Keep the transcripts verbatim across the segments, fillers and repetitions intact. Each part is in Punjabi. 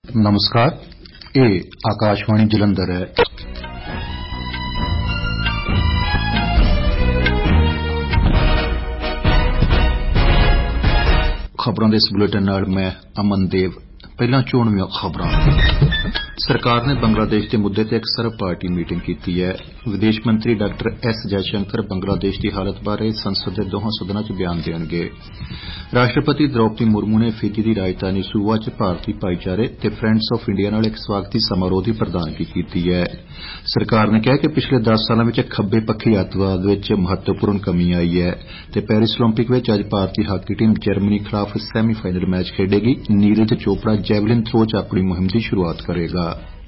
नमस्कार, ਇਹ ਆਕਾਸ਼ਵਾਣੀ ਜਲੰਧਰ ਹੈ। ਖਬਰਾਂ ਦੇ ਇਸ ਬੁਲੇਟਿਨ ਨਾਲ ਮੈਂ ਅਮਨ ਦੇਵ। ਪਹਿਲਾਂ ਚੋਣਵੀਆਂ ਖਬਰਾਂ। ਸਰਕਾਰ ਨੇ ਬੰਗਲਾਦੇਸ਼ ਦੇ ਮੁੱਦੇ ਤੇ ਇੱਕ ਸਰਬ ਪਾਰਟੀ ਮੀਟਿੰਗ ਕੀਤੀ ਹੈ। ਵਿਦੇਸ਼ ਮੰਤਰੀ ਡਾਕਟਰ ਐਸ ਜੈਸ਼ੰਕਰ ਬੰਗਲਾਦੇਸ਼ ਦੀ ਹਾਲਤ ਬਾਰੇ ਸੰਸਦ ਦੇ ਦੋਹਾਂ ਸਦਨਾਂ 'ਚ ਬਿਆਨ ਦੇਣਗੇ। ਰਾਸ਼ਟਰਪਤੀ ਦ੍ਰੌਪਦੀ ਮੁਰਮੂ ਨੇ ਫਿਜੀ ਦੀ ਰਾਜਧਾਨੀ ਸੂਬਾ 'ਚ ਭਾਰਤੀ ਭਾਈਚਾਰੇ ਤੇ ਫਰੈਂਡਸ ਆਫ ਇੰਡੀਆ ਨਾਲ ਇੱਕ ਸਵਾਗਤੀ ਸਮਾਰੋਹ ਦੀ ਪ੍ਰਧਾਨਗੀ ਕੀਤੀ ਹੈ। ਸਰਕਾਰ ਨੇ ਕਿਹਾ ਕਿ ਪਿਛਲੇ ਦਸ ਸਾਲਾਂ ਵਿੱਚ ਖੱਬੇ ਪੱਖੀ ਅੱਤਵਾਦ ਵਿੱਚ ਮਹੱਤਵਪੂਰਨ ਕਮੀ ਆਈ ਹੈ ਤੇ ਪੈਰਿਸ ਓਲੰਪਿਕ ਵਿੱਚ ਅੱਜ ਭਾਰਤੀ ਹਾਕੀ ਟੀਮ ਜਰਮਨੀ ਖਿਲਾਫ ਸੈਮੀ ਫਾਈਨਲ ਮੈਚ ਖੇਡੇਗੀ। ਨੀਰਜ ਚੋਪੜਾ ਜੈਵਲਿਨ ਥਰੋ 'ਚ ਆਪਣੀ ਮੁਹਿੰਮ ਦੀ ਸ਼ੁਰੂਆਤ ਕਰੇਗਾ।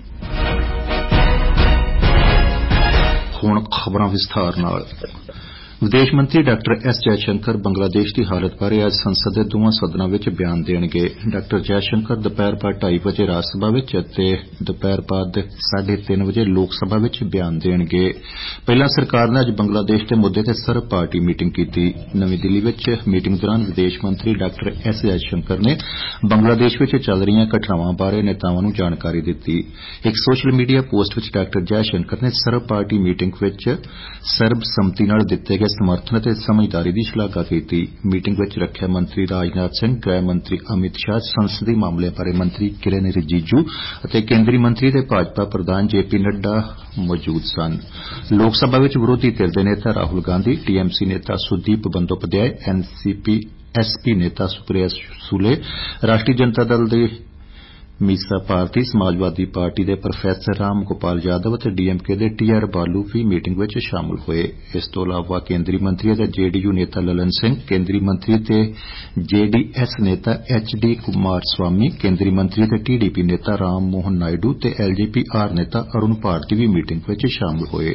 ਹੁਣ ਖਬਰਾਂ ਵਿਸਥਾਰ ਨਾਲ। ਵਿਦੇਸ਼ ਮੰਤਰੀ ਡਾਕਟਰ ਐਸ ਜੈਸ਼ੰਕਰ ਬੰਗਲਾਦੇਸ਼ ਦੀ ਹਾਲਤ ਬਾਰੇ ਅੱਜ ਸੰਸਦ ਦੇ ਦੋਵਾਂ ਸਦਨਾਂ ਵਿੱਚ ਬਿਆਨ ਦੇਣਗੇ। ਡਾਕਟਰ ਜੈਸ਼ੰਕਰ ਦੁਪਹਿਰ ਬਾਅਦ ਢਾਈ ਵਜੇ ਰਾਜ ਸਭਾ ਵਿੱਚ ਅਤੇ ਦੁਪਹਿਰ ਬਾਅਦ ਸਾਢੇ ਤਿੰਨ ਵਜੇ ਲੋਕ ਸਭਾ ਵਿੱਚ ਬਿਆਨ ਦੇਣਗੇ। ਪਹਿਲਾਂ ਸਰਕਾਰ ਨੇ ਅੱਜ ਬੰਗਲਾਦੇਸ਼ ਦੇ ਮੁੱਦੇ ਤੇ ਸਰਬ ਪਾਰਟੀ ਮੀਟਿੰਗ ਕੀਤੀ। ਨਵੀਂ ਦਿੱਲੀ ਵਿੱਚ ਮੀਟਿੰਗ ਦੌਰਾਨ ਵਿਦੇਸ਼ ਮੰਤਰੀ ਡਾਕਟਰ ਐਸ ਜੈਸ਼ੰਕਰ ਨੇ ਬੰਗਲਾਦੇਸ਼ ਵਿੱਚ ਚੱਲ ਰਹੀਆਂ ਘਟਨਾਵਾਂ ਬਾਰੇ ਨੇਤਾਵਾਂ ਨੂੰ ਜਾਣਕਾਰੀ ਦਿੱਤੀ। ਇੱਕ ਸੋਸ਼ਲ ਮੀਡੀਆ ਪੋਸਟ ਵਿੱਚ ਡਾਕਟਰ ਜੈਸ਼ੰਕਰ ਨੇ ਸਰਬ ਪਾਰਟੀ ਮੀਟਿੰਗ ਵਿੱਚ ਸਰਬ ਸੰਮਤੀ ਨਾਲ ਦਿੱਤੇ ਗਏ ਸਮਰਥਨ ਅਤੇ ਸਮਝਦਾਰੀ ਦੀ ਸ਼ਲਾਘਾ ਕੀਤੀ। ਮੀਟਿੰਗ ਵਿੱਚ ਰੱਖਿਆ ਮੰਤਰੀ ਰਾਜਨਾਥ ਸਿੰਘ, ਗ੍ਰਹਿ ਮੰਤਰੀ ਅਮਿਤ ਸ਼ਾਹ, ਸੰਸਦੀ ਮਾਮਲਿਆਂ ਬਾਰੇ ਮੰਤਰੀ ਕਿਰੇਨ ਰਿਜੀਜੂ ਅਤੇ ਕੇਂਦਰੀ ਮੰਤਰੀ ਤੇ ਭਾਜਪਾ ਪ੍ਰਧਾਨ ਜੇ ਪੀ ਨੱਡਾ ਮੌਜੂਦ ਸਨ। ਲੋਕ ਸਭਾ ਵਿੱਚ ਵਿਰੋਧੀ ਧਿਰ ਦੇ ਨੇਤਾ Rahul Gandhi, T M C ਨੇਤਾ ਸੁਦੀਪ ਬੰਦੋਪਧਿਆਏ, ਐਨ ਸੀ ਪੀ ਐਸ ਪੀ ਨੇਤਾ ਸੁਪ੍ਰਿਆ ਸੂਲੇ, ਰਾਸ਼ਟਰੀ ਜਨਤਾ ਦਲ ਦੇ ਮੀਸਾ ਭਾਰਤੀ, ਸਮਾਜਵਾਦੀ ਪਾਰਟੀ ਦੇ ਪ੍ਰੋਫੈਸਰ ਰਾਮ ਗੋਪਾਲ ਯਾਦਵ ਅਤੇ ਡੀ ਐਮ ਕੇ ਦੇ ਟੀ ਆਰ ਬਾਲੂ ਵੀ ਮੀਟਿੰਗ ਵਿੱਚ ਸ਼ਾਮਲ ਹੋਏ। ਇਸ ਤੋਂ ਇਲਾਵਾ ਕੇਂਦਰੀ ਮੰਤਰੀ ਅਤੇ ਜੇ ਡੀ ਯੂ ਨੇਤਾ ਲਲਨ ਸਿੰਘ, ਕੇਂਦਰੀ ਮੰਤਰੀ ਤੇ ਜੇ ਡੀ ਐਸ ਨੇਤਾ ਐਚ ਡੀ ਕੁਮਾਰ ਸਵਾਮੀ, ਕੇਂਦਰੀ ਮੰਤਰੀ ਅਤੇ ਟੀ ਡੀ ਪੀ ਨੇਤਾ ਰਾਮ ਮੋਹਨ ਨਾਇਡੂ ਤੇ ਐਲ ਜੇ ਪੀ ਆਰ ਨੇਤਾ ਅਰੁਣ ਭਾਰਤੀ ਵੀ ਮੀਟਿੰਗ ਵਿੱਚ ਸ਼ਾਮਲ ਹੋਏ।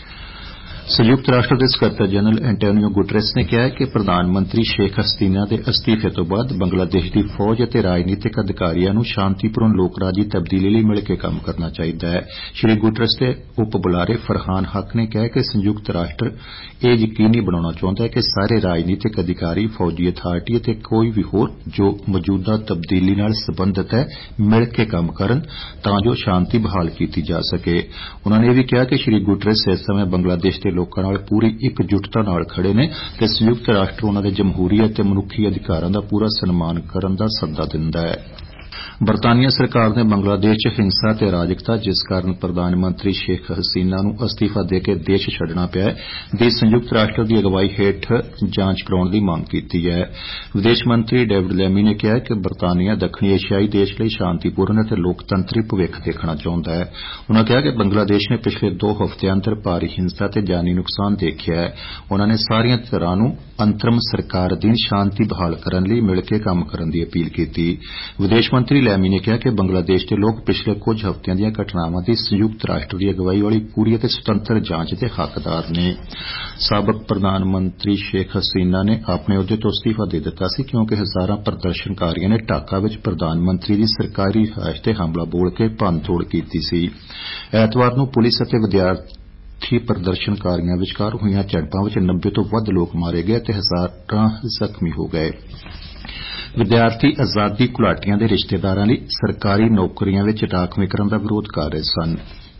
ਸੰਯੁਕਤ ਰਾਸ਼ਟਰ ਦੇ ਸਕੱਤਰ ਜਨਰਲ ਐਂਟੋਨੀਓ ਗੁਟਰੇਸ ਨੇ ਕਿਹਾ ਕਿ ਪ੍ਰਧਾਨ ਮੰਤਰੀ ਸ਼ੇਖ ਹਸੀਨਾ ਦੇ ਅਸਤੀਫੇ ਤੋਂ ਬਾਅਦ ਬੰਗਲਾਦੇਸ਼ ਦੀ ਫੌਜ ਅਤੇ ਰਾਜਨੀਤਿਕ ਅਧਿਕਾਰੀਆਂ ਨੂੰ ਸ਼ਾਂਤੀਪੂਰਨ ਲੋਕਰਾਜੀ ਤਬਦੀਲੀ ਲਈ ਮਿਲ ਕੇ ਕੰਮ ਕਰਨਾ ਚਾਹੀਦਾ ਹੈ। ਸ੍ਰੀ ਗੁਟਰੇਸ ਦੇ ਉਪ ਬੁਲਾਰੇ ਫਰਹਾਨ ਹੱਕ ਨੇ ਕਿਹਾ ਕਿ ਸੰਯੁਕਤ ਰਾਸ਼ਟਰ ਇਹ ਯਕੀਨੀ ਬਣਾਉਣਾ ਚਾਹੁੰਦਾ ਹੈ ਕਿ ਸਾਰੇ ਰਾਜਨੀਤਿਕ ਅਧਿਕਾਰੀ, ਫੌਜੀ ਅਥਾਰਟੀ ਅਤੇ ਕੋਈ ਵੀ ਹੋਰ ਜੋ ਮੌਜੂਦਾ ਤਬਦੀਲੀ ਨਾਲ ਸਬੰਧਤ ਹੈ ਮਿਲ ਕੇ ਕੰਮ ਕਰਨ ਤਾਂ ਜੋ ਸ਼ਾਂਤੀ ਬਹਾਲ ਕੀਤੀ ਜਾ ਸਕੇ। ਉਨ੍ਹਾਂ ਨੇ ਇਹ ਵੀ ਕਿਹਾ ਕਿ ਸ੍ਰੀ ਗੁਟਰੇਸ ਇਸ ਸਮੇਂ ਬੰਗਲਾਦੇਸ਼ ਦੇ ਲੋਕਾਂ ਨਾਲ ਪੂਰੀ ਇਕਜੁੱਟਤਾ ਨਾਲ ਖੜੇ ਨੇ ਤੇ ਸੰਯੁਕਤ ਰਾਸ਼ਟਰ ਉਨ੍ਹਾਂ ਦੇ ਜਮਹੂਰੀ ਅਤੇ ਮਨੁੱਖੀ ਅਧਿਕਾਰਾਂ ਦਾ ਪੂਰਾ ਸਨਮਾਨ ਕਰਨ ਦਾ ਸੱਦਾ ਦਿੰਦਾ ਹੈ। ਬਰਤਾਨੀਆ ਸਰਕਾਰ ਨੇ ਬੰਗਲਾਦੇਸ਼ 'ਚ ਹਿੰਸਾ ਤੇ ਅਰਾਜਕਤਾ, ਜਿਸ ਕਾਰਨ ਪ੍ਰਧਾਨ ਮੰਤਰੀ ਸ਼ੇਖ ਹਸੀਨਾ ਨੂੰ ਅਸਤੀਫਾ ਦੇ ਕੇ ਦੇਸ਼ ਛੱਡਣਾ ਪਿਆ, ਦੀ ਸੰਯੁਕਤ ਰਾਸ਼ਟਰ ਦੀ ਅਗਵਾਈ ਹੇਠ ਜਾਂਚ ਕਰਾਉਣ ਦੀ ਮੰਗ ਕੀਤੀ ਹੈ। ਵਿਦੇਸ਼ ਮੰਤਰੀ ਡੇਵਿਡ ਲੈਮੀ ਨੇ ਕਿਹਾ ਕਿ ਬਰਤਾਨੀਆ ਦੱਖਣੀ ਏਸ਼ੀਆਈ ਦੇਸ਼ ਲਈ ਸ਼ਾਂਤੀਪੂਰਨ ਅਤੇ ਲੋਕਤੰਤਰੀ ਭਵਿੱਖ ਦੇਖਣਾ ਚਾਹੁੰਦਾ ਹੈ। ਉਨ੍ਹਾਂ ਕਿਹਾ ਕਿ ਬੰਗਲਾਦੇਸ਼ ਨੇ ਪਿਛਲੇ ਦੋ ਹਫ਼ਤਿਆਂ ਅੰਦਰ ਭਾਰੀ ਹਿੰਸਾ ਤੇ ਜਾਨੀ ਨੁਕਸਾਨ ਦੇਖਿਆ ਹੈ। ਉਨ੍ਹਾਂ ਨੇ ਸਾਰੀਆਂ ਧਿਰਾਂ ਨੂੰ ਅੰਤਰਮ ਸਰਕਾਰ ਅਧੀਨ ਸ਼ਾਂਤੀ ਬਹਾਲ ਕਰਨ ਲਈ ਮਿਲ ਕੇ ਕੰਮ ਕਰਨ ਦੀ ਅਪੀਲ ਕੀਤੀ। ਵਿਦੇਸ਼ ਮੰਤਰੀ ਲੈਮੀ ਨੇ ਕਿਹਾ ਕਿ ਬੰਗਲਾਦੇਸ਼ ਦੇ ਲੋਕ ਪਿਛਲੇ ਕੁਝ ਹਫ਼ਤਿਆਂ ਦੀਆਂ ਘਟਨਾਵਾਂ ਦੀ ਸੰਯੁਕਤ ਰਾਸ਼ਟਰ ਦੀ ਅਗਵਾਈ ਵਾਲੀ ਪੂਰੀ ਅਤੇ ਸੁਤੰਤਰ ਜਾਂਚ ਦੇ ਹੱਕਦਾਰ ਨੇ। ਸਾਬਕ ਪ੍ਰਧਾਨ ਮੰਤਰੀ ਸ਼ੇਖ ਹਸੀਨਾ ਨੇ ਆਪਣੇ ਅਹੁਦੇ ਤੋਂ ਅਸਤੀਫਾ ਦੇ ਦਿੱਤਾ ਸੀ ਕਿਉਂਕਿ ਹਜ਼ਾਰਾਂ ਪ੍ਰਦਰਸ਼ਨਕਾਰੀਆਂ ਨੇ ਢਾਕਾ ਵਿੱਚ ਪ੍ਰਧਾਨ ਮੰਤਰੀ ਦੀ ਸਰਕਾਰੀ ਰਿਹਾਇਸ਼ ਤੇ ਹਮਲਾ ਬੋਲ ਕੇ ਭੰਨ-ਤੋੜ ਕੀਤੀ ਸੀ। ਐਤਵਾਰ ਨੂੰ ਪੁਲਿਸ ਅਤੇ ਵਿਦਿਆਰਥੀ ਪ੍ਰਦਰਸ਼ਨਕਾਰੀਆਂ ਵਿਚਕਾਰ ਹੋਈਆਂ ਝੜਪਾਂ ਵਿੱਚ ਨੱਬੇ ਤੋਂ ਵੱਧ ਲੋਕ ਮਾਰੇ ਗਏ ਅਤੇ ਹਜ਼ਾਰਾਂ ਜ਼ਖਮੀ ਹੋ ਗਏ। ਵਿਦਿਆਰਥੀ ਆਜ਼ਾਦੀ ਘੁਲਾਟੀਆਂ ਦੇ ਰਿਸ਼ਤੇਦਾਰਾਂ ਲਈ ਸਰਕਾਰੀ ਨੌਕਰੀਆਂ ਵਿੱਚ ਰਾਖਵੇਂ ਕਰਨ ਦਾ ਵਿਰੋਧ ਕਰ ਰਹੇ ਸਨ।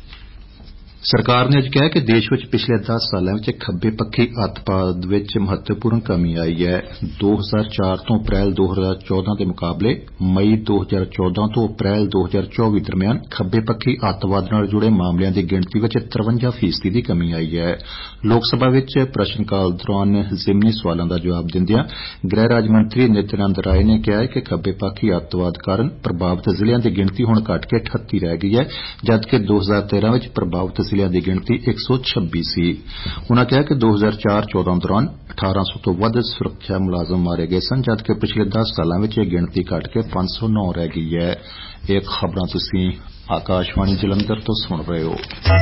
ਸਰਕਾਰ ਨੇ ਅੱਜ ਕਿਹਾ ਕਿ ਦੇਸ਼ ਵਿੱਚ ਪਿਛਲੇ ਦਸ ਸਾਲਾਂ ਵਿੱਚ ਖੱਬੇ ਪੱਖੀ ਅੱਤਵਾਦ ਵਿੱਚ ਮਹੱਤਵਪੂਰਨ ਕਮੀ ਆਈ ਹੈ। ਦੋ ਹਜ਼ਾਰ ਚਾਰ ਤੋਂ ਅਪ੍ਰੈਲ ਦੋ ਹਜ਼ਾਰ ਚੌਦਾਂ ਦੇ ਮੁਕਾਬਲੇ ਮਈ ਦੋ ਹਜ਼ਾਰ ਚੌਦਾਂ ਤੋਂ ਅਪ੍ਰੈਲ ਦੋ ਹਜ਼ਾਰ ਚੌਵੀ ਦਰਮਿਆਨ ਖੱਬੇ ਪੱਖੀ ਅੱਤਵਾਦ ਨਾਲ ਜੁੜੇ ਮਾਮਲਿਆਂ ਦੀ ਗਿਣਤੀ ਵਿੱਚ ਤਰਵੰਜਾ ਫੀਸਦੀ ਦੀ ਕਮੀ ਆਈ ਹੈ। ਲੋਕ ਸਭਾ ਵਿੱਚ ਪ੍ਰਸ਼ਨ ਕਾਲ ਦੌਰਾਨ ਜ਼ਿਮਨੀ ਸਵਾਲਾਂ ਦਾ ਜਵਾਬ ਦਿੰਦਿਆਂ ਗ੍ਰਹਿ ਰਾਜ ਮੰਤਰੀ ਨਿਤਿਆਨੰਦ ਰਾਏ ਨੇ ਕਿਹਾ ਕਿ ਖੱਬੇ ਪੱਖੀ ਅੱਤਵਾਦ ਕਾਰਨ ਪ੍ਰਭਾਵਿਤ ਜ਼ਿਲ੍ਹਿਆਂ ਦੀ ਗਿਣਤੀ ਹੁਣ ਘਟ ਕੇ ਅਠੱਤੀ ਰਹਿ ਗਈ ਹੈ, ਜਦਕਿ ਦੋ ਹਜ਼ਾਰ ਤੇਰਾਂ ਵਿੱਚ ਪ੍ਰਭਾਵਿਤ ਜ਼ਿਲ੍ਹਿਆਂ ਦੀ ਗਿਣਤੀ ਇੱਕ ਸੌ ਛੱਬੀ ਸੀ। ਉਨ੍ਹਾਂ ਕਿਹਾ ਕਿ ਦੋ ਹਜ਼ਾਰ ਚਾਰ ਚੌਦਾਂ ਦੌਰਾਨ ਅਠਾਰਾਂ ਸੌ ਤੋਂ ਵੱਧ ਸੁਰੱਖਿਆ ਮੁਲਾਜ਼ਮ ਮਾਰੇ ਗਏ ਸਨ, ਜਦਕਿ ਪਿਛਲੇ ਦਸ ਸਾਲਾਂ ਵਿੱਚ ਇਹ ਗਿਣਤੀ ਘਟ ਕੇ ਪੰਜ ਸੌ ਨੌ ਰਹਿ ਗਈ ਹੈ। ਇਹ ਖਬਰਾਂ ਤੁਸੀਂ ਆਕਾਸ਼ਵਾਣੀ ਜਲੰਧਰ ਤੋਂ ਸੁਣ ਰਹੇ ਹੋ।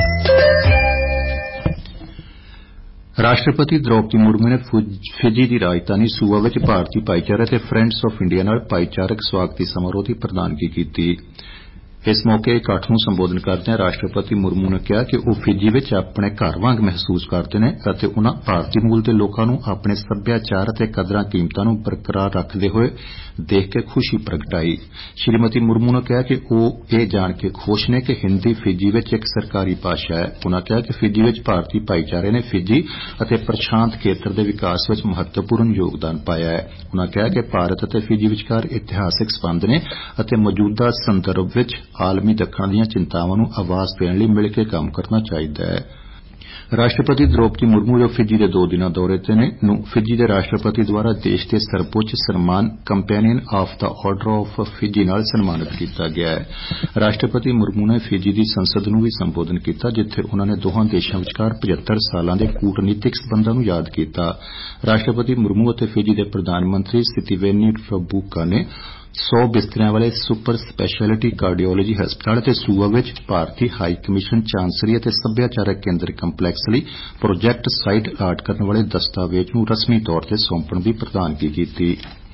ਰਾਸ਼ਟਰਪਤੀ ਦ੍ਰੌਪਦੀ ਮੁਰਮੂ ਨੇ ਫਿਜੀ ਦੀ ਰਾਜਧਾਨੀ ਸੂਬਾ ਵਿੱਚ ਭਾਰਤੀ ਭਾਈਚਾਰੇ ਅਤੇ ਫਰੈਂਡਸ ਆਫ ਇੰਡੀਆ ਨਾਲ ਭਾਈਚਾਰਕ ਸਵਾਗਤੀ ਸਮਾਰੋਹ ਦੀ ਪ੍ਰਧਾਨਗੀ ਕੀਤੀ। इस मौके इकट्ठ नूं संबोधन करदਿਆਂ राष्ट्रपति मुर्मू ने कहा कि ਉਹ ਫਿਜੀ ਵਿੱਚ ਆਪਣੇ ਘਰ ਵਾਂਗ ਮਹਿਸੂਸ ਕਰਦੇ ਨੇ ਅਤੇ ਉਨ੍ਹਾਂ ਭਾਰਤੀ ਮੂਲ ਦੇ ਲੋਕਾਂ ਨੂੰ ਆਪਣੇ ਸੱਭਿਆਚਾਰ ਅਤੇ ਕਦਰਾਂ ਕੀਮਤਾਂ ਨੂੰ ਬਰਕਰਾਰ ਰੱਖਦੇ ਹੋਏ ਦੇਖ ਕੇ ਖੁਸ਼ੀ ਪ੍ਰਗਟਾਈ। ਸ਼੍ਰੀਮਤੀ ਮੁਰਮੂ ਨੇ ਕਿਹਾ ਕਿ ਉਹ ਇਹ ਜਾਣ ਕੇ ਖੁਸ਼ ਨੇ ਕਿ ਹਿੰਦੀ ਫਿਜੀ ਵਿੱਚ ਇੱਕ ਸਰਕਾਰੀ ਭਾਸ਼ਾ ਹੈ। ਉਨ੍ਹਾਂ ਕਿਹਾ ਕਿ ਫਿਜੀ ਵਿੱਚ ਭਾਰਤੀ ਭਾਈਚਾਰੇ ਨੇ ਫਿਜੀ ਅਤੇ ਪ੍ਰਸ਼ਾਂਤ ਖੇਤਰ ਦੇ ਵਿਕਾਸ ਵਿੱਚ ਮਹੱਤਵਪੂਰਨ ਯੋਗਦਾਨ ਪਾਇਆ ਹੈ। ਉਨ੍ਹਾਂ ਕਿਹਾ ਕਿ ਭਾਰਤ ਅਤੇ ਫਿਜੀ ਵਿਚਕਾਰ ਇਤਿਹਾਸਕ ਸੰਬੰਧ ਨੇ ਅਤੇ ਮੌਜੂਦਾ ਸੰਦਰਭ ਵਿੱਚ ਆਲਮੀ ਦੱਖਣ ਦੀਆਂ ਚਿੰਤਾਵਾਂ ਨੂੰ ਆਵਾਜ਼ ਦੇਣ ਲਈ ਮਿਲ ਕੇ ਕੰਮ ਕਰਨਾ ਚਾਹੀਦਾ ਹੈ। ਰਾਸ਼ਟਰਪਤੀ ਦ੍ਰੋਪਦੀ ਮੁਰਮੂ ਜੋ ਫਿਜੀ ਦੇ ਦੋ ਦਿਨਾਂ ਦੌਰੇ ਤੇ ਨੇ ਨੂੰ ਫਿਜੀ ਦੇ ਰਾਸ਼ਟਰਪਤੀ ਦੁਆਰਾ ਦੇਸ਼ ਦੇ ਸਰਵਉੱਚ ਸਨਮਾਨ companion of the order of Fiji ਨਾਲ ਸਨਮਾਨਿਤ ਕੀਤਾ ਗਿਆ ਹੈ। ਰਾਸ਼ਟਰਪਤੀ ਮੁਰਮੂ ਨੇ ਫਿਜੀ ਦੀ ਸੰਸਦ ਨੂੰ ਵੀ ਸੰਬੋਧਨ ਕੀਤਾ ਜਿੱਥੇ ਉਨ੍ਹਾਂ ਨੇ ਦੋਹਾਂ ਦੇਸ਼ਾਂ ਵਿਚਕਾਰ ਪਝੱਤਰ ਸਾਲਾਂ ਦੇ ਕੂਟਨੀਤਿਕ ਸਬੰਧਾਂ ਨੂੰ ਯਾਦ ਕੀਤਾ। ਰਾਸ਼ਟਰਪਤੀ ਮੁਰਮੂ ਅਤੇ ਫਿਜੀ ਦੇ ਪ੍ਰਧਾਨ ਮੰਤਰੀ ਸਿਤੀਵੇਨੀ ਰਬੂਕਾ ਨੇ ਸੌ ਬਿਸਤਰਿਆਂ ਵਾਲੇ ਸੁਪਰ ਸਪੈਸ਼ਲਿਟੀ ਕਾਰਡੀਓਲੋਜੀ ਹਸਪਤਾਲ ਅਤੇ ਸੂਆ ਵਿੱਚ ਭਾਰਤੀ ਹਾਈ ਕਮਿਸ਼ਨ ਚਾਂਸਰੀ ਅਤੇ ਸੱਭਿਆਚਾਰਕ ਕੇਂਦਰ ਕੰਪਲੈਕਸ ਲਈ ਪ੍ਰੋਜੈਕਟ ਸਾਈਟ ਅਲਾਟ ਕਰਨ ਵਾਲੇ ਦਸਤਾਵੇਜ਼ ਨੂੰ ਰਸਮੀ ਤੌਰ ਤੇ ਸੌਂਪਣ ਦੀ ਪ੍ਰਧਾਨਗੀ ਕੀਤੀ।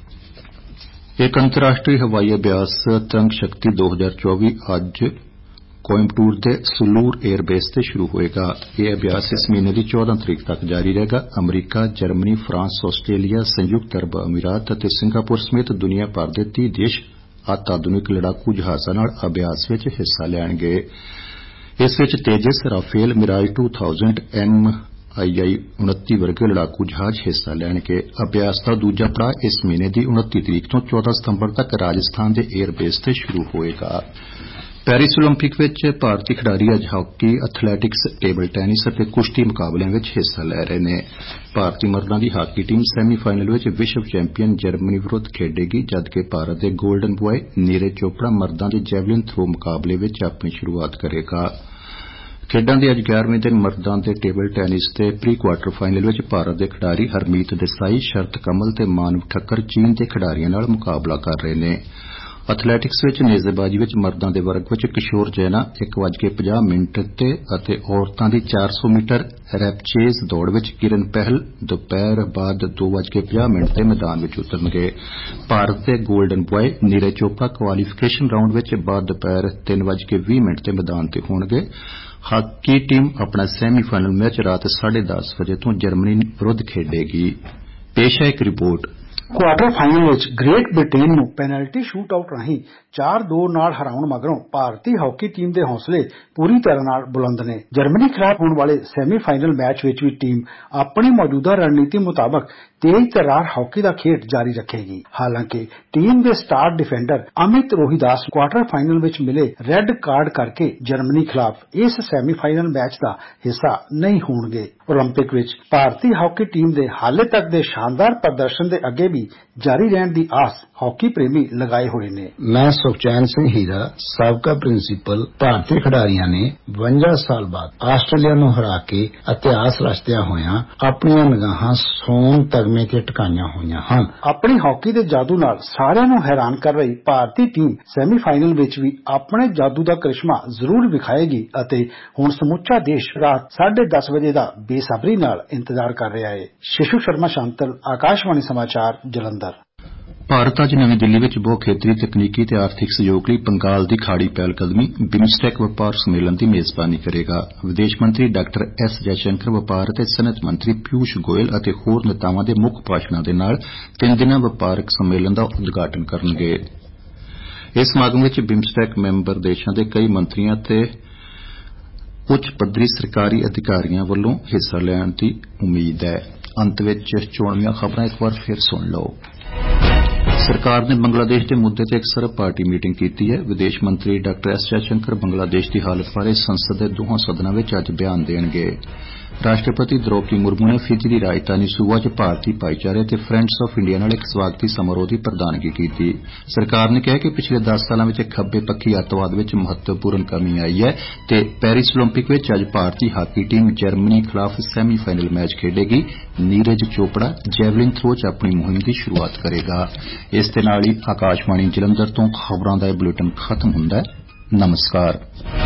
ਇੱਕ ਅੰਤਰਰਾਸ਼ਟਰੀ ਹਵਾਈ ਅਭਿਆਸ ਤਰੰਗ ਸ਼ਕਤੀ ਦੋ ਹਜ਼ਾਰ ਚੌਵੀ ਅੱਜ ਕੋਇੰਬਟੂਰ ਦੇ ਸੁਲੂਰ ਏਅਰ ਬੇਸ ਤੇ ਸ਼ੁਰੂ ਹੋਏਗਾ। ਇਹ ਅਭਿਆਸ ਇਸ ਮਹੀਨੇ ਦੀ ਚੌਦਾਂ ਤਰੀਕ ਤੱਕ ਜਾਰੀ ਰਹੇਗਾ। ਅਮਰੀਕਾ, ਜਰਮਨੀ, ਫਰਾਂਸ, ਆਸਟ੍ਰੇਲੀਆ, ਸੰਯੁਕਤ ਅਰਬ ਅਮੀਰਾਤ ਅਤੇ ਸਿੰਗਾਪੁਰ ਸਮੇਤ ਦੁਨੀਆ ਭਰ ਦੇ ਤੀਹ ਦੇਸ਼ ਅਤਿਆਧੁਨਿਕ ਲੜਾਕੂ ਜਹਾਜ਼ਾਂ ਨਾਲ ਅਭਿਆਸ ਵਿੱਚ ਹਿੱਸਾ ਲੈਣਗੇ। ਇਸ ਵਿੱਚ ਤੇਜਸ, ਰਾਫੇਲ, ਮਿਰਾਜ ਦੋ ਹਜ਼ਾਰ, ਐਮ ਆਈ ਆਈ ਉਨੱਤੀ ਵਰਗੇ ਲੜਾਕੂ ਜਹਾਜ਼ ਹਿੱਸਾ ਲੈਣਗੇ। ਅਭਿਆਸ ਦਾ ਦੂਜਾ ਪੜਾਅ ਇਸ ਮਹੀਨੇ ਦੀ ਉਨੱਤੀ ਤਰੀਕ ਤੋਂ ਚੌਦਾਂ ਸਤੰਬਰ ਤੱਕ ਰਾਜਸਥਾਨ ਦੇ ਏਅਰ ਬੇਸ ਤੇ ਸ਼ੁਰੂ ਹੋਏਗਾ। ਪੈਰਿਸ ਓਲੰਪਿਕ ਵਿੱਚ ਭਾਰਤੀ ਖਿਡਾਰੀ ਅੱਜ ਹਾਕੀ, ਐਥਲੈਟਿਕਸ, ਟੇਬਲ ਟੈਨਿਸ ਅਤੇ ਕੁਸ਼ਤੀ ਮੁਕਾਬਲਿਆਂ ਵਿੱਚ ਹਿੱਸਾ ਲੈ ਰਹੇ ਨੇ। ਭਾਰਤੀ ਮਰਦਾਂ ਦੀ ਹਾਕੀ ਟੀਮ ਸੈਮੀਫਾਈਨਲ ਵਿੱਚ ਵਿਸ਼ਵ ਚੈਂਪੀਅਨ ਜਰਮਨੀ ਵਿਰੁੱਧ ਖੇਡੇਗੀ ਜਦਕਿ ਭਾਰਤ ਦੇ ਗੋਲਡਨ ਬੁਆਏ ਨੀਰਜ ਚੋਪੜਾ ਮਰਦਾਂ ਦੇ ਜੈਵਲਿਨ ਥਰੋ ਮੁਕਾਬਲੇ ਵਿੱਚ ਆਪਣੀ ਸ਼ੁਰੂਆਤ ਕਰੇਗਾ। ਖੇਡਾਂ ਦੇ ਅੱਜ ਗਿਆਰਵੇਂ ਦਿਨ ਮਰਦਾਂ ਦੇ ਟੇਬਲ ਟੈਨਿਸ ਦੇ ਪ੍ਰੀ ਕੁਆਰਟਰ ਫਾਈਨਲ ਵਿੱਚ ਭਾਰਤ ਦੇ ਖਿਡਾਰੀ ਹਰਮੀਤ ਦੇਸਾਈ, ਸ਼ਰਤ ਕਮਲ ਤੇ ਮਾਨਵ ਠੱਕਰ ਚੀਨ ਦੇ ਖਿਡਾਰੀਆਂ ਨਾਲ ਮੁਕਾਬਲਾ ਕਰ ਰਹੇ ਨੇ। ਐਥਲੈਟਿਕਸ ਵਿੱਚ ਨੇਜ਼ੇਬਾਜ਼ੀ ਵਿੱਚ ਮਰਦਾਂ ਦੇ ਵਰਗ ਵਿੱਚ ਕਿਸ਼ੋਰ ਜੈਨਾ ਇੱਕ ਵੱਜ ਕੇ ਪੰਜਾਹ ਮਿੰਟ ਤੇ ਅਤੇ ਔਰਤਾਂ ਦੀ ਚਾਰ ਸੌ ਮੀਟਰ ਰੈਪਚੇਜ਼ ਦੌੜ ਵਿੱਚ ਕਿਰਨ ਪਹਿਲ ਦੁਪਹਿਰ ਬਾਅਦ ਦੋ ਵੱਜ ਕੇ ਪੰਜਾਹ ਮਿੰਟ ਤੇ ਮੈਦਾਨ ਵਿੱਚ ਉਤਰਨਗੇ। ਭਾਰਤ ਦੇ golden boy Neeraj Chopra qualification round ਵਿੱਚ ਬਾਅਦ ਦੁਪਹਿਰ ਤਿੰਨ ਵੱਜ ਕੇ ਵੀਹ ਮਿੰਟ ਤੇ ਮੈਦਾਨ ਤੇ ਹੋਣਗੇ। ਹਾਕੀ ਟੀਮ ਆਪਣਾ ਸੈਮੀਫਾਈਨਲ ਮੈਚ ਰਾਤ ਸਾਢੇ ਦਸ ਵਜੇ ਤੋਂ ਜਰਮਨੀ ਵਿਰੁੱਧ ਖੇਡੇਗੀ। ਪੇਸ਼ ਹੈ ਇੱਕ ਰਿਪੋਰਟ। ਕੁਆਟਰ ਫਾਈਨਲ ਵਿੱਚ ਗ੍ਰੇਟ ਬ੍ਰਿਟੇਨ ਨੂੰ ਪੈਨਲਟੀ ਸ਼ੂਟ ਆਊਟ ਰਾਹੀਂ ਚਾਰ ਦੋ ਨਾਲ ਹਰਾਉਣ ਮਗਰੋਂ ਭਾਰਤੀ ਹਾਕੀ ਟੀਮ ਦੇ ਹੌਸਲੇ ਪੂਰੀ ਤਰ੍ਹਾਂ ਨਾਲ ਬੁਲੰਦ ਨੇ। ਜਰਮਨੀ ਖਿਲਾਫ ਹੋਣ ਵਾਲੇ ਸੈਮੀਫਾਈਨਲ ਮੈਚ ਵਿੱਚ ਵੀ ਟੀਮ ਆਪਣੀ ਮੌਜੂਦਾ ਰਣਨੀਤੀ ਮੁਤਾਬਕ ਤੇਜ਼ ਤਰਾਰ ਹਾਕੀ ਦਾ ਖੇਡ ਜਾਰੀ ਰੱਖੇਗੀ। ਹਾਲਾਂਕਿ ਟੀਮ ਦੇ star defender Amit Rohidas quarter final ਵਿੱਚ ਮਿਲੇ ਰੈੱਡ ਕਾਰਡ ਕਰਕੇ ਜਰਮਨੀ ਖਿਲਾਫ ਇਸ ਸੈਮੀਫਾਈਨਲ ਮੈਚ ਦਾ ਹਿੱਸਾ ਨਹੀਂ ਹੋਣਗੇ। ਓਲੰਪਿਕ ਵਿੱਚ ਭਾਰਤੀ ਹਾਕੀ ਟੀਮ ਦੇ ਹਾਲੇ ਤੱਕ ਦੇ ਸ਼ਾਨਦਾਰ ਪ੍ਰਦਰਸ਼ਨ ਦੇ ਅੱਗੇ ਵੀ ਜਾਰੀ ਰਹਿਣ ਦੀ ਆਸ ਹਾਕੀ ਪ੍ਰੇਮੀ ਲਗਾਏ ਹੋਏ ਨੇ। ਮੈਂ ਸੁਖਚੈਨ ਸਿੰਘ ਹੀਰਾ, ਸਾਬਕਾ ਪ੍ਰਿੰਸੀਪਲ। ਭਾਰਤੀ ਖਿਡਾਰੀਆਂ ਨੇ ਬਵੰਜਾ ਸਾਲ ਬਾਅਦ ਆਸਟ੍ਰੇਲੀਆ ਨੂੰ ਹਰਾ ਕੇ ਇਤਿਹਾਸ ਰਚਦਿਆਂ ਹੋਇਆਂ ਆਪਣੀਆਂ ਨਿਗਾਹਾਂ ਸੋਨ ਤਗਮੇ ਤੇ ਟਿਕਾਈਆਂ ਹੋਈਆਂ ਹਨ। ਆਪਣੀ ਹਾਕੀ ਦੇ ਜਾਦੂ ਨਾਲ ਸਾਰਿਆਂ ਨੂੰ ਹੈਰਾਨ ਕਰ ਰਹੀ ਭਾਰਤੀ ਟੀਮ ਸੈਮੀਫਾਈਨਲ ਵਿੱਚ ਵੀ ਆਪਣੇ ਜਾਦੂ ਦਾ ਕਰਿਸ਼ਮਾ ਜ਼ਰੂਰ ਵਿਖਾਏਗੀ ਅਤੇ ਹੁਣ ਸਮੁੱਚਾ ਦੇਸ਼ ਰਾਤ ਸਾਢੇ ਦਸ ਵਜੇ ਦਾ ਬੇਸਬਰੀ ਨਾਲ ਇੰਤਜ਼ਾਰ ਕਰ ਰਿਹਾ ਹੈ। ਸ਼ਿਸ਼ੂ ਸ਼ਰਮਾ ਸ਼ਾਂਤਲ, ਆਕਾਸ਼ਵਾਣੀ ਸਮਾਚਾਰ, ਜਲੰਧਰ। ਭਾਰਤ ਅੱਜ ਨਵੀਂ ਦਿੱਲੀ ਵਿੱਚ ਬਹੁ ਖੇਤਰੀ ਤਕਨੀਕੀ ਤੇ ਆਰਥਿਕ ਸਹਿਯੋਗ ਲਈ ਬੰਗਾਲ ਦੀ ਖਾੜੀ ਪਹਿਲਕਦਮੀ ਬਿਮਸਟੈਕ ਵਪਾਰ ਸੰਮੇਲਨ ਦੀ ਮੇਜ਼ਬਾਨੀ ਕਰੇਗਾ। ਵਿਦੇਸ਼ ਮੰਤਰੀ ਡਾਕਟਰ ਐਸ ਜੈਸ਼ੰਕਰ ਵਪਾਰ ਅਤੇ ਸਨਅਤ ਮੰਤਰੀ ਪਿਊਸ਼ ਗੋਇਲ ਅਤੇ ਹੋਰ ਨੇਤਾਵਾਂ ਦੇ ਮੁੱਖ ਭਾਸ਼ਣਾਂ ਦੇ ਨਾਲ ਤਿੰਨ ਦਿਨਾਂ ਵਪਾਰਕ ਸੰਮੇਲਨ ਦਾ ਉਦਘਾਟਨ ਕਰਨਗੇ। ਇਸ ਸਮਾਗਮ ਵਿੱਚ ਬਿਮਸਟੈਕ ਮੈਂਬਰ ਦੇਸ਼ਾਂ ਦੇ ਕਈ ਮੰਤਰੀਆਂ ਤੇ ਉੱਚ ਪੱਧਰੀ ਸਰਕਾਰੀ ਅਧਿਕਾਰੀਆਂ ਵੱਲੋਂ ਹਿੱਸਾ ਲੈਣ ਦੀ ਉਮੀਦ ਹੈ। ਅੰਤ ਵਿੱਚ ਚੋਣਵੀਆਂ ਖਬਰਾਂ ਇੱਕ ਵਾਰ ਫਿਰ ਸੁਣ ਲਓ। ਸਰਕਾਰ ਨੇ ਬੰਗਲਾਦੇਸ਼ ਦੇ ਮੁੱਦੇ ਤੇ ਇੱਕ ਸਰਬ ਪਾਰਟੀ ਮੀਟਿੰਗ ਕੀਤੀ ਹੈ। ਵਿਦੇਸ਼ ਮੰਤਰੀ ਡਾਕਟਰ ਐਸ ਜੈਸ਼ੰਕਰ ਬੰਗਲਾਦੇਸ਼ ਦੀ ਹਾਲਤ ਬਾਰੇ ਸੰਸਦ ਦੇ ਦੋਹਾਂ ਸਦਨਾਂ ਵਿੱਚ ਅੱਜ ਬਿਆਨ ਦੇਣਗੇ। ਰਾਸ਼ਟਰਪਤੀ ਦ੍ਰੋਪਦੀ ਮੁਰਮੂ ਨੇ ਫਿਜੀ ਦੀ ਰਾਜਧਾਨੀ ਸੂਆ 'ਚ ਭਾਰਤੀ ਭਾਈਚਾਰੇ ਤੇ ਫਰੈਂਡਸ ਆਫ ਇੰਡੀਆ ਨਾਲ ਇੱਕ ਸਵਾਗਤੀ ਸਮਾਰੋਹ ਦੀ ਪ੍ਰਧਾਨਗੀ ਕੀਤੀ। ਸਰਕਾਰ ਨੇ ਕਿਹਾ ਕਿ ਪਿਛਲੇ ਦਸ ਸਾਲਾਂ ਵਿੱਚ ਖੱਬੇ ਪੱਖੀ ਅੱਤਵਾਦ ਵਿੱਚ ਮਹੱਤਵਪੂਰਨ ਕਮੀ ਆਈ ਹੈ ਤੇ ਪੈਰਿਸ ਓਲੰਪਿਕ ਵਿੱਚ ਅੱਜ ਭਾਰਤੀ ਹਾਕੀ ਟੀਮ ਜਰਮਨੀ ਖਿਲਾਫ ਸੈਮੀਫਾਈਨਲ ਮੈਚ ਖੇਡੇਗੀ। ਨੀਰਜ ਚੋਪੜਾ ਜੈਵਲਿਨ ਥਰੋ 'ਚ ਆਪਣੀ ਮੁਹਿੰਮ ਦੀ ਸ਼ੁਰੂਆਤ ਕਰੇਗਾ। ਇਸ ਦੇ ਨਾਲ ਹੀ ਆਕਾਸ਼ਵਾਣੀ ਜਲੰਧਰ ਤੋਂ ਖਬਰਾਂ ਦਾ ਇਹ ਬੁਲੇਟਿਨ ਖਤਮ ਹੁੰਦਾ ਹੈ। ਨਮਸਕਾਰ।